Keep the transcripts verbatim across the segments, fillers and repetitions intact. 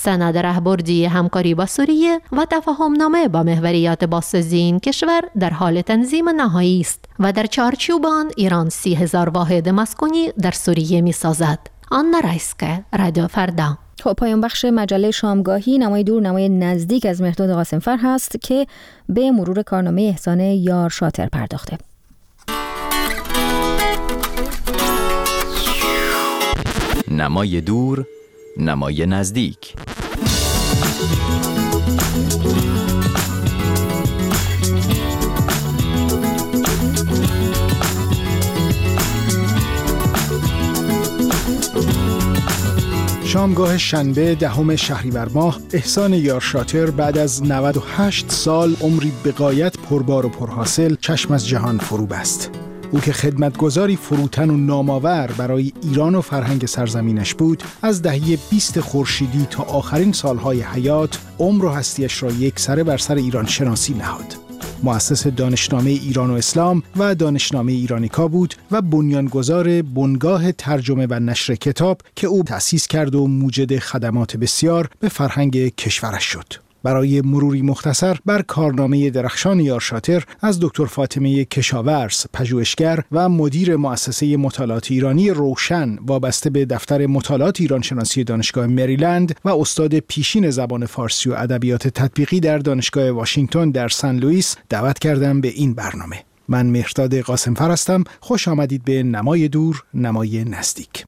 سند رهبردی همکاری با سوریه و تفاهمنامه با محوریت بازسازی این کشور در حال تنظیم نهایی است و در چارچوب آن ایران سی هزار واحد مسکونی در سوریه می سازد. آن رایسکه، رادیو فردا. خب پایان بخش مجله شامگاهی نمای دور نمای نزدیک از مهرداد قاسمفر هست که به مرور کارنامه احسان یار شاطر پرداخته. نمای دور نمای نزدیک. شامگاه شنبه دهم شهریور ماه، احسان یار شاطر بعد از نود و هشت سال عمری به غایت پربار و پرحاصل چشم از جهان فرو بست. او که خدمتگزاری فروتن و نامآور برای ایران و فرهنگ سرزمینش بود، از دهه بیست خورشیدی تا آخرین سالهای حیات عمر و هستیش را یک سره بر سر ایران شناسی نهاد. مؤسس دانشنامه ایران و اسلام و دانشنامه ایرانیکا بود و بنیانگذار بنگاه ترجمه و نشر کتاب که او تأسیس کرد و موجد خدمات بسیار به فرهنگ کشورش شد. برای مروری مختصر بر کارنامه درخشان یار شاطر از دکتر فاطمه کشاورز، پژوهشگر و مدیر مؤسسه مطالعات ایرانی روشن وابسته به دفتر مطالعات ایران شناسی دانشگاه مریلند و استاد پیشین زبان فارسی و ادبیات تطبیقی در دانشگاه واشنگتن در سن لوئیس دعوت کردم به این برنامه. من مهرداد قاسمفر هستم. خوش آمدید به نمای دور نمای نزدیک.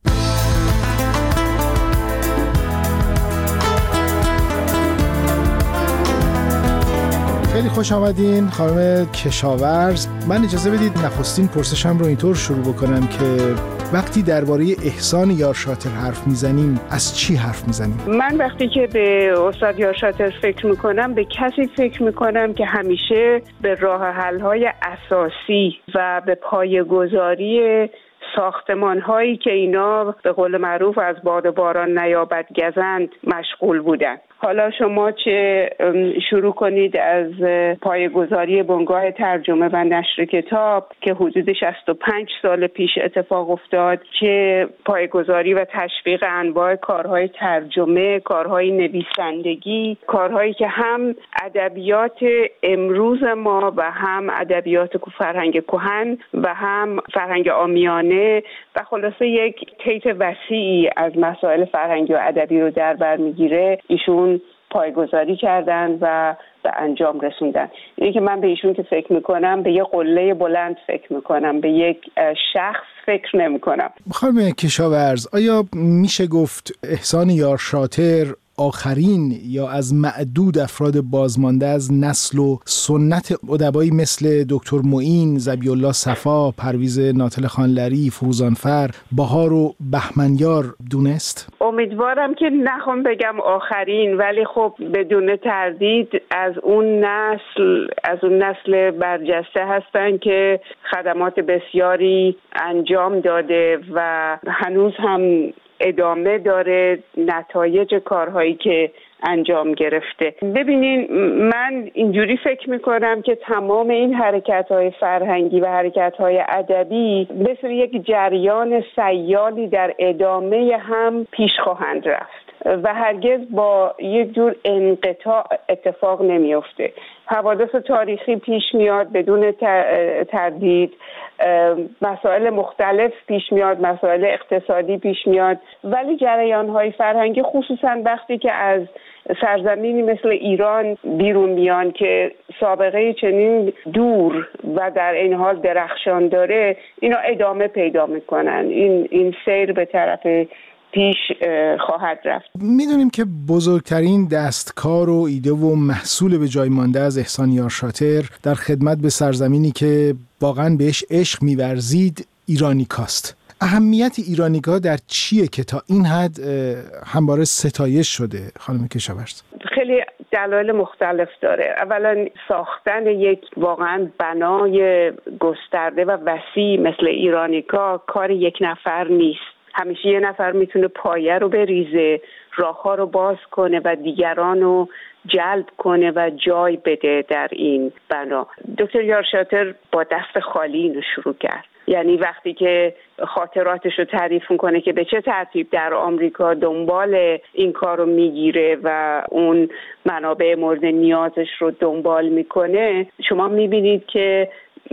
خیلی خوش آمدین خانم کشاورز. من اجازه بدید نخستین پرسشم رو اینطور شروع بکنم که وقتی درباره احسان یار شاطر حرف میزنیم از چی حرف میزنیم؟ من وقتی که به استاد یار شاطر فکر میکنم به کسی فکر میکنم که همیشه به راه حل‌های اساسی و به پایه‌گذاری ساختمان هایی که اینا به قول معروف از باد و باران نیابد گزند مشغول بودن. حالا شما چه شروع کنید از پایه‌گذاری بنگاه ترجمه و نشر کتاب که حدود شصت و پنج سال پیش اتفاق افتاد، چه پایه‌گذاری و تشویق انواع کارهای ترجمه، کارهای نویسندگی، کارهایی که هم ادبیات امروز ما و هم ادبیات فرهنگ کهن و هم فرهنگ عامیانه و خلاصه یک طیف وسیعی از مسائل فرهنگی و ادبی رو در بر میگیره، ایشون پایه‌گذاری کردن و به انجام رسوندن. اینه که من به ایشون که فکر میکنم به یه قله بلند فکر میکنم، به یک شخص فکر نمیکنم. خانم کشاورز، آیا میشه گفت احسان یار شاطر آخرین یا از معدود افراد بازمانده از نسل و سنت ادبایی مثل دکتر معین، ذبیح الله صفا، پرویز ناطل خانلری، فروزانفر، بهار و بهمنیار دونست؟ امیدوارم که نخوام بگم آخرین، ولی خب بدون تردید از اون نسل از اون نسل برجسته هستن که خدمات بسیاری انجام داده و هنوز هم ادامه داره نتایج کارهایی که انجام گرفته. ببینین، من اینجوری فکر میکنم که تمام این حرکت‌های فرهنگی و حرکت‌های ادبی مثل یک جریان سیالی در ادامه هم پیش خواهند رفت و هرگز با یک جور انقطاع اتفاق نمیفته. حوادث تاریخی پیش میاد بدون تردید، مسائل مختلف پیش میاد، مسائل اقتصادی پیش میاد، ولی جریان‌های فرهنگی خصوصا وقتی که از سرزمینی مثل ایران بیرون میان که سابقه چنین دور و در این حال درخشان داره، اینا ادامه پیدا میکنن. این این سیر به طرف پیش خواهد رفت. میدونیم که بزرگترین دستکار و ایده و محصول به جای مانده از احسان یار شاطر در خدمت به سرزمینی که واقعا بهش عشق می‌ورزید ایرانیکاست. اهمیت ایرانیکا در چیه که تا این حد همواره ستایش شده خانم کشاورز؟ خیلی دلایل مختلف داره. اولا ساختن یک واقعا بنای گسترده و وسیع مثل ایرانیکا کار یک نفر نیست. همیشه یه نفر میتونه پایه رو بریزه، راه‌ها رو باز کنه و دیگران رو جلب کنه و جای بده در این بنا. دکتر یار شاطر با دست خالی اینو شروع کرد یعنی وقتی که خاطراتش رو تعریف میکنه که به چه ترتیب در آمریکا دنبال این کار رو میگیره و اون منابع مورد نیازش رو دنبال میکنه، شما میبینید که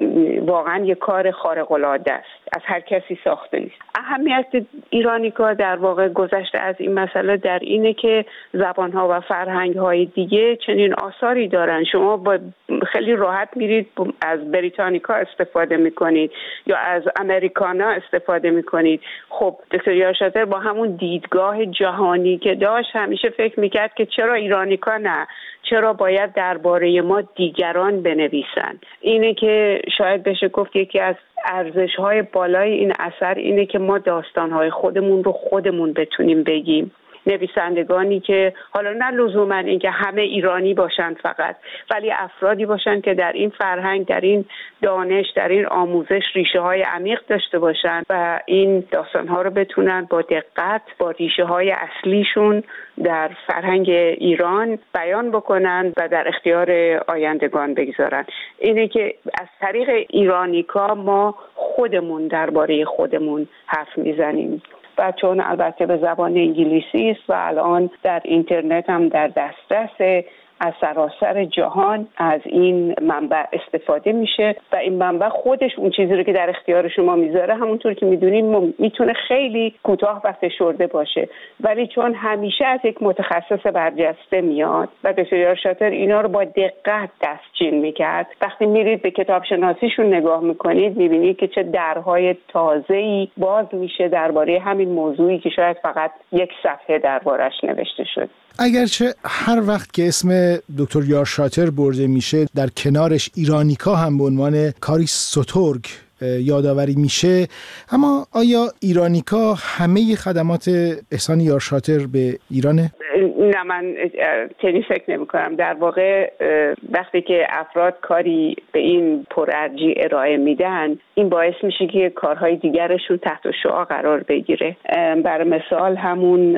واقعا یه کار خارق العاده است، از هر کسی ساخته نیست. اهمیت ایرانیکا در واقع گذشته از این مسئله در اینه که زبانها و فرهنگهای دیگه چنین آثاری دارن. شما با خیلی راحت میرید از بریتانیکا استفاده میکنید یا از امریکانا استفاده میکنید. خب دکتر یارشاتر با همون دیدگاه جهانی که داشت همیشه فکر میکرد که چرا ایرانیکا نه، چرا باید درباره ما دیگران بنویسن. اینه که شاید بشه گفت یکی از ارزش‌های بالای این اثر اینه که ما داستان‌های خودمون رو خودمون بتونیم بگیم. نویسندگانی که حالا نه لزوما اینکه همه ایرانی باشن فقط، ولی افرادی باشن که در این فرهنگ، در این دانش، در این آموزش ریشه های عمیق داشته باشن و این داستان ها رو بتونن با دقت با ریشه های اصلیشون در فرهنگ ایران بیان بکنن و در اختیار آیندگان بگذارن. اینه که از طریق ایرانیکا ما خودمون درباره خودمون حرف میزنیم و چون البته به زبان انگلیسی است و الان در اینترنت هم در دسترس از سراسر جهان از این منبع استفاده میشه و این منبع خودش اون چیزی رو که در اختیار شما میذاره همونطور که میدونین میتونه خیلی کوتاه و فشرده باشه، ولی چون همیشه از یک متخصص برجسته میاد و دکتر یارشاتر اینا رو با دقت دستچین میکرد. وقتی میرید به کتاب شناسیشون نگاه میکنید میبینید که چه درهای تازه‌ای باز میشه درباره همین موضوعی که شاید فقط یک صفحه دربارش نوشته شد. اگرچه هر وقت که اسم دکتر یارشاتر برده میشه در کنارش ایرانیکا هم به عنوان کاری سترگ یادآوری میشه، اما آیا ایرانیکا همه خدمات احسان یارشاتر به ایرانه؟ نه، من چنین فکر نمی کنم. در واقع وقتی که افراد کاری به این پرارجی ارائه میدن این باعث میشه که کارهای دیگرشون تحت شعاع قرار بگیره. برای مثال همون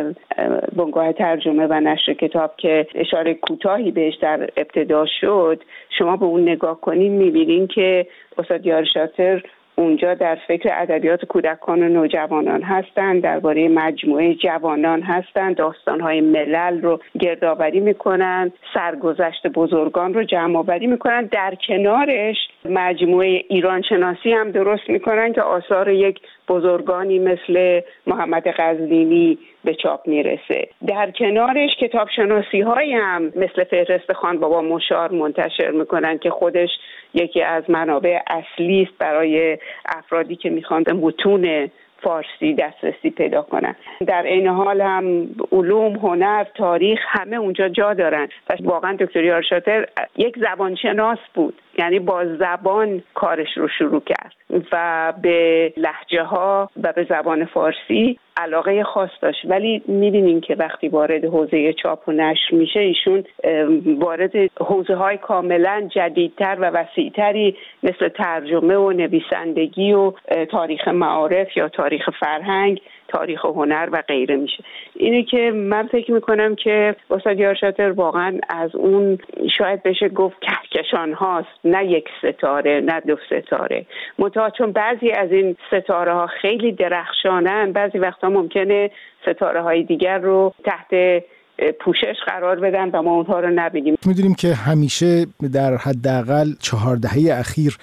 بنگاه ترجمه و نشر کتاب که اشاره کوتاهی بهش در ابتدا شد، شما به اون نگاه کنین میبینین که استاد یارشاتر اونجا در فکر ادبیات کودکان و نوجوانان هستند، درباره مجموعه جوانان هستند، داستان‌های ملل رو گردآوری میکنن، سرگذشت بزرگان رو جمع آوری میکنن، در کنارش مجموعه ایران شناسی هم درست میکنن که آثار یک بزرگانی مثل محمد قزوینی به چاپ میرسه. در کنارش کتاب شناسی های هم مثل فهرست خان بابا مشار منتشر میکنن که خودش یکی از منابع اصلی است برای افرادی که میخوان به متون فارسی دسترسی پیدا کنن. در این حال هم علوم، هنر، تاریخ همه اونجا جا دارن و واقعا دکتر یارشاتر یک زبانشناس بود، یعنی با زبان کارش رو شروع کرد و به لهجه ها و به زبان فارسی علاقه خاص داشت. ولی می‌بینین که وقتی وارد حوزه چاپ و نشر میشه ایشون وارد حوزه های کاملا جدیدتر و وسیعتری مثل ترجمه و نویسندگی و تاریخ معارف یا تاریخ فرهنگ، تاریخ هنر و غیره میشه. اینه که من فکر میکنم که استاد یارشاتر واقعا از اون شاید بشه گفت کهکشان هاست، نه یک ستاره نه دو ستاره. منتها چون بعضی از این ستاره ها خیلی درخشانن، بعضی وقتا ممکنه ستاره های دیگر رو تحت پوشش قرار بدن و ما اونها رو نبینیم. میدونیم که همیشه در حداقل چهار دهه اخیر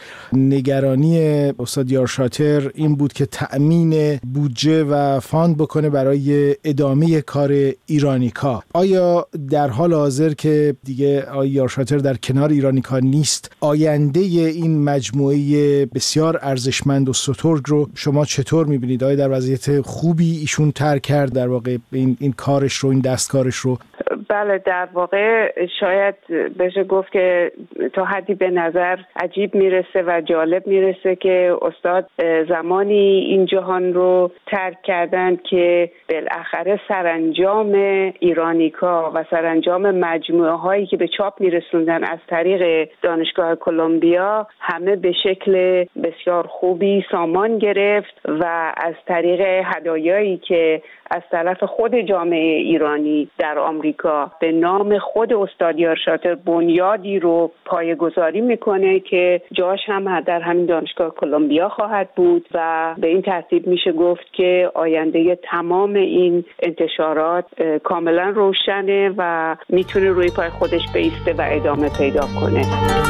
نگرانی استاد یارشاتر این بود که تأمین بودجه و فاند بکنه برای ادامه کار ایرانیکا. آیا در حال حاضر که دیگه آقای یارشاتر در کنار ایرانیکا نیست، آینده این مجموعه بسیار ارزشمند و سترگ رو شما چطور میبینید؟ آیا در وضعیت خوبی ایشون ترک کرد در واقع این این کارش رو، این دستکارش رو؟ بله، در واقع شاید بشه گفت که تا حدی به نظر عجیب میرسه و جالب میرسه که استاد زمانی این جهان رو ترک کردن که بالاخره سرانجام ایرانیکا و سرانجام مجموعه هایی که به چاپ میرسوندن از طریق دانشگاه کلمبیا همه به شکل بسیار خوبی سامان گرفت و از طریق هدایایی که از طرف خود جامعه ایرانی در آمریکا به نام خود استاد یارشاتر بنیادی رو پایه‌گذاری میکنه که جاش هم در همین دانشگاه کلمبیا خواهد بود و به این ترتیب میشه گفت که آینده تمام این انتشارات کاملا روشنه و میتونه روی پای خودش بایسته و ادامه پیدا کنه.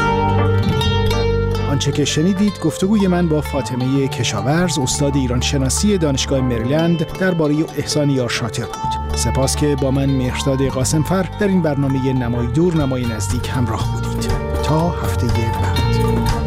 آنچه که شنیدید گفتگوی من با فاطمه کشاورز، استاد ایران شناسی دانشگاه مریلند درباره احسان یارشاتر بود. سپاس که با من مهرداد قاسمفر در این برنامه نمای دور نمای نزدیک همراه بودید. تا هفته بعد.